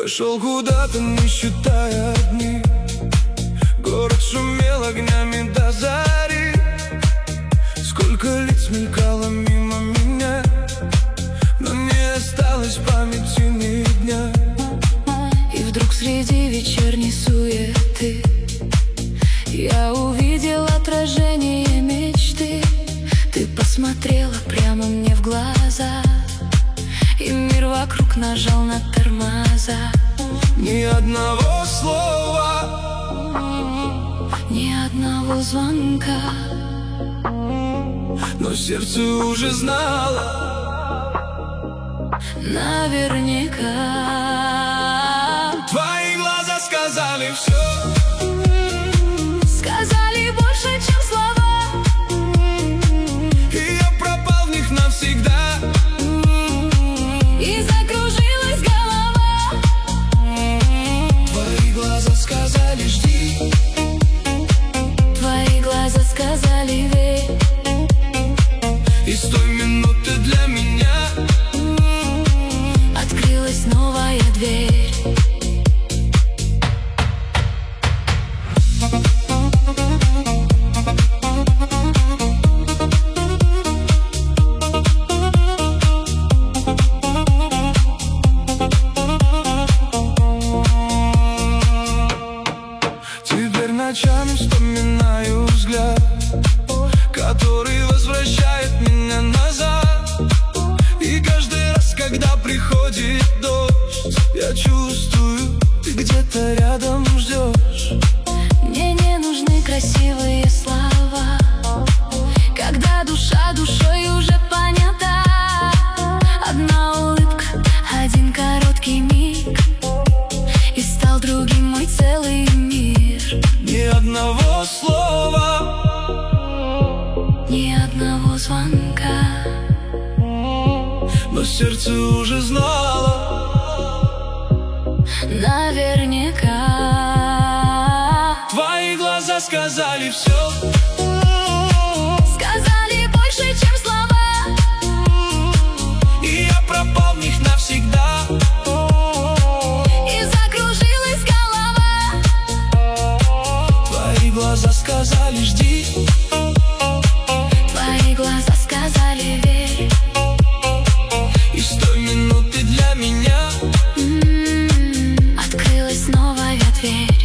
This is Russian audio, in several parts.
Я шел куда-то, не считая дни. Город шумел огнями до зари. Сколько лиц мелькало мимо меня, но не осталось в памяти ни дня. И вдруг среди вечерней суеты я увидел отражение мечты. Ты посмотрела прямо мне в глаза, и мир вокруг нажал на тормоза. Ни одного слова, ни одного звонка, но сердце уже знало наверняка. Твои глаза сказали все. Сказали больше, чем слова, И я пропал в них навсегда. и закружилась голова. Твои глаза сказали жди. Твои глаза сказали верь. И с той минуты для меня Открылась новая дверь. Теперь ночами вспоминаю взгляд, который возвращает меня назад. И каждый раз, когда приходит дождь, я чувствую, ты где-то рядом ждешь. Мне не нужны красивые слова, когда душа душой уже понята. Одна улыбка, один короткий миг, и стал другим мой целый мир. Ни одного слова, Ни одного звонка, но сердце уже знало наверняка. Твои глаза сказали все. Сказали больше, чем слова, И я пропал в них навсегда. и закружилась голова. Твои глаза сказали жди. Твои глаза сказали верь. И с той минуты для меня Открылась новая дверь.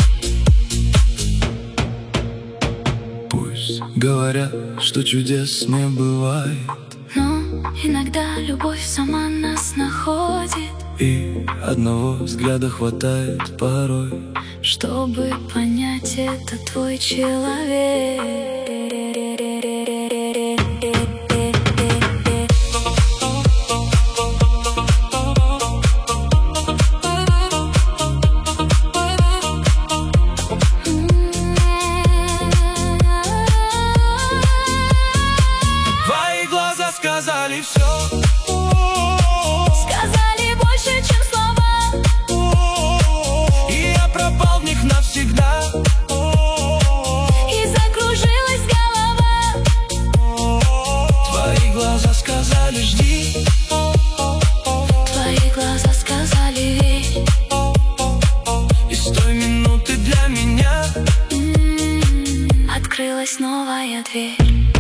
пусть говорят, что чудес не бывает, Но иногда любовь сама нас находит, и одного взгляда хватает порой. чтобы понять, это твой человек. Твои глаза сказали все. Сказали больше, чем слова, И я пропал в них навсегда. и закружилась голова. Твои глаза сказали жди. Твои глаза сказали верь. И с той минуты для меня Открылась новая дверь.